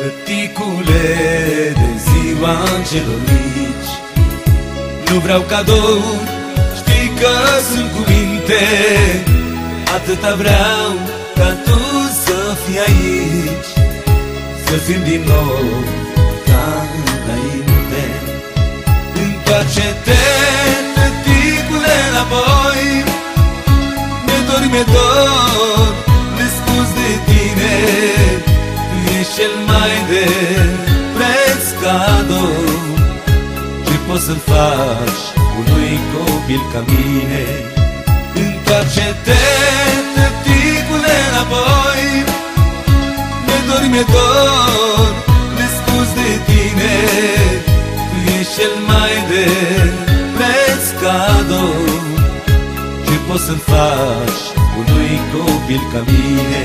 Tăticule, de ziua celor mici, nu vreau cadouri, știi că sunt cuvinte. Atâta vreau ca tu să fii aici, să fim din nou ca înainte. Întoarce-te, tăticule, înapoi. Mi-e dor, nespus de tine. Tu ești cel mai de preț cadou ce poți să-l faci unui copil ca mine. Întoarce-te, tăticule, înapoi. Mi-e dor, nespus de tine. Tu ești cel mai de preț cadou ce poți să-l faci unui copil ca mine.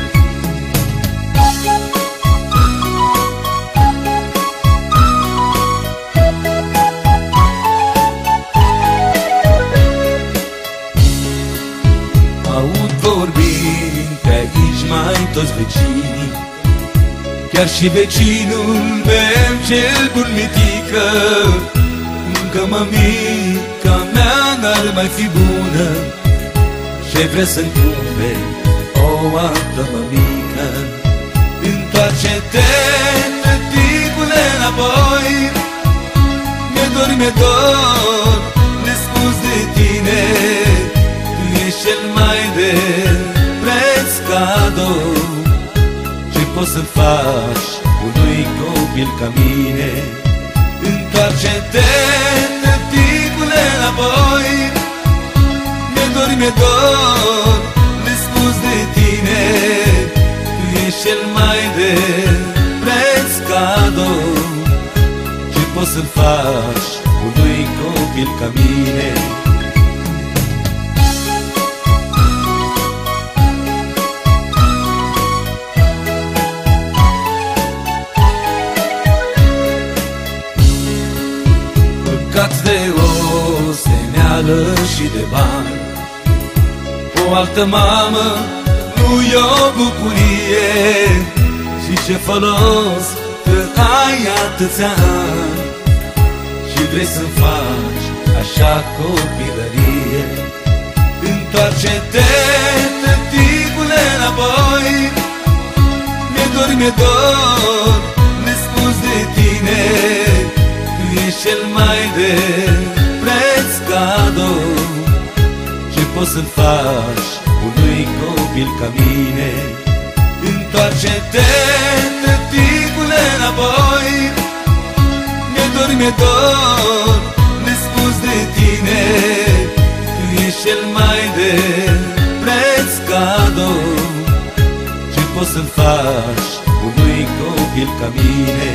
Aud vorbind pe aici mai toți vecinii, chiar și vecinul meu cel bun mitică. Încă mămica mea n-ar mai fi bună și vrea să-mi cumperi o altă mămică. Întoarce-te, tăticule, înapoi. Mi-e dor, nespus de tine. Tu ești cel mai de preț cadou ce poți să-l faci unui copil ca mine. Întoarce-te, tăticule, înapoi. Mi-e dor, nespus de tine. Tu ești cel mai de preț cadou ce poți să-l faci unui copil ca mine. Păcați de osteneală și de bani, o altă mamă nu-i o bucurie. Și ce folos că ai atâția ani și vrei să-mi faci așa copilărie. Întoarce-te, tăticule, înapoi. Mi-e dor, nespus de tine. Tu ești cel mai de preț cadou ce poți să-l faci unui copil ca mine. Întoarce-te, tăticule, înapoi. Mi-e dor, nespus de tine. Tu ești cel mai de preț cadou ce poți să-l faci unui copil ca mine.